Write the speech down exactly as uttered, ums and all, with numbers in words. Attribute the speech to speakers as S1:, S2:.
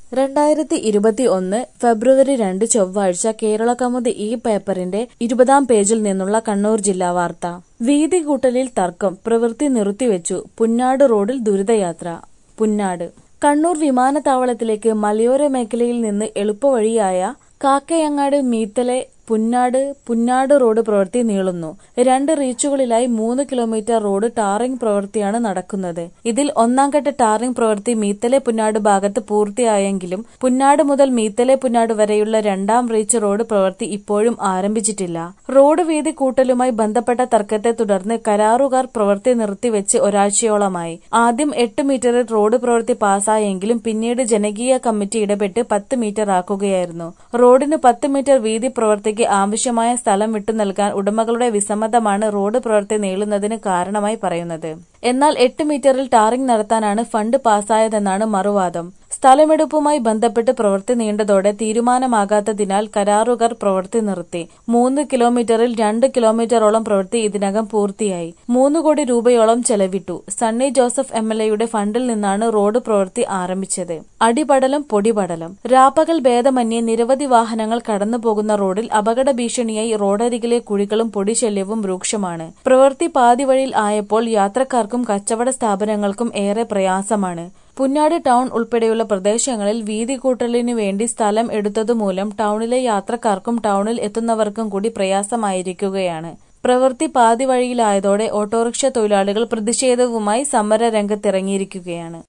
S1: രണ്ടായിരത്തി ഇരുപത്തി ഒന്ന് ഫെബ്രുവരി രണ്ട് ചൊവ്വാഴ്ച കേരളകൗമുദി ഈ പേപ്പറിന്റെ ഇരുപതാം പേജിൽ നിന്നുള്ള കണ്ണൂർ ജില്ലാ വാർത്ത. വീതി കൂട്ടലിൽ തർക്കം, പ്രവൃത്തി നിർത്തിവെച്ചു, പുന്നാട് റോഡിൽ ദുരിതയാത്ര. പുന്നാട് കണ്ണൂർ വിമാനത്താവളത്തിലേക്ക് മലയോര മേഖലയിൽ നിന്ന് എളുപ്പവഴിയായ കാക്കയങ്ങാട് മീത്തലെ പുന്നാട് പുന്നാട് റോഡ് പ്രവൃത്തി നീളുന്നു. രണ്ട് റീച്ചുകളിലായി മൂന്ന് കിലോമീറ്റർ റോഡ് ടാറിംഗ് പ്രവൃത്തിയാണ് നടക്കുന്നത്. ഇതിൽ ഒന്നാംഘട്ട ടാറിംഗ് പ്രവൃത്തി മീത്തലെ പുന്നാട് ഭാഗത്ത് പൂർത്തിയായെങ്കിലും പുന്നാട് മുതൽ മീത്തലെ പുന്നാട് വരെയുള്ള രണ്ടാം റീച്ച് റോഡ് പ്രവൃത്തി ഇപ്പോഴും ആരംഭിച്ചിട്ടില്ല. റോഡ് വീതി കൂട്ടലുമായി ബന്ധപ്പെട്ട തർക്കത്തെ തുടർന്ന് കരാറുകാർ പ്രവൃത്തി നിർത്തിവെച്ച് ഒരാഴ്ചയോളമായി. ആദ്യം എട്ട് മീറ്ററിൽ റോഡ് പ്രവൃത്തി പാസായെങ്കിലും പിന്നീട് ജനകീയ കമ്മിറ്റി ഇടപെട്ട് പത്ത് മീറ്റർ ആക്കുകയായിരുന്നു. റോഡിന് പത്ത് മീറ്റർ വീതി പ്രവൃത്തിക്ക് ആവശ്യമായ സ്ഥലം വിട്ടു നൽകാൻ ഉടമകളുടെ വിസമ്മതമാണ് റോഡ് പ്രവൃത്തി നീളുന്നതിന് കാരണമായി പറയുന്നത്. എന്നാൽ എട്ട് മീറ്ററിൽ ടാറിംഗ് നടത്താനാണ് ഫണ്ട് പാസായതെന്നാണ് മറുവാദം. സ്ഥലമെടുപ്പുമായി ബന്ധപ്പെട്ട് പ്രവൃത്തി നീണ്ടതോടെ തീരുമാനമാകാത്തതിനാൽ കരാറുകാർ പ്രവൃത്തി നിർത്തി. മൂന്ന് കിലോമീറ്ററിൽ രണ്ട് കിലോമീറ്ററോളം പ്രവൃത്തി ഇതിനകം പൂർത്തിയായി. മൂന്ന് കോടി രൂപയോളം ചെലവിട്ടു. സണ്ണി ജോസഫ് എം എൽ എയുടെ ഫണ്ടിൽ നിന്നാണ് റോഡ് പ്രവൃത്തി ആരംഭിച്ചത്. അടിപടലം പൊടിപടലം. രാപ്പകൽ ഭേദമന്യേ നിരവധി വാഹനങ്ങൾ കടന്നുപോകുന്ന റോഡിൽ അപകട ഭീഷണിയായി റോഡരികിലെ കുഴികളും പൊടിശല്യവും രൂക്ഷമാണ്. പ്രവൃത്തി പാതിവഴിയിൽ ആയപ്പോൾ യാത്രക്കാർക്കും കച്ചവട സ്ഥാപനങ്ങൾക്കും ഏറെ പ്രയാസമാണ്. പുന്നാട് ടൗൺ ഉൾപ്പെടെയുള്ള പ്രദേശങ്ങളിൽ വീതി കൂട്ടലിനു വേണ്ടി സ്ഥലം എടുത്തതുമൂലം ടൗണിലെ യാത്രക്കാർക്കും ടൗണിൽ എത്തുന്നവർക്കും കൂടി പ്രയാസമായിരിക്കുകയാണ്. പ്രവൃത്തി പാതിവഴിയിലായതോടെ ഓട്ടോറിക്ഷ തൊഴിലാളികൾ പ്രതിഷേധവുമായി സമര രംഗത്തിറങ്ങിയിരിക്കുകയാണ്.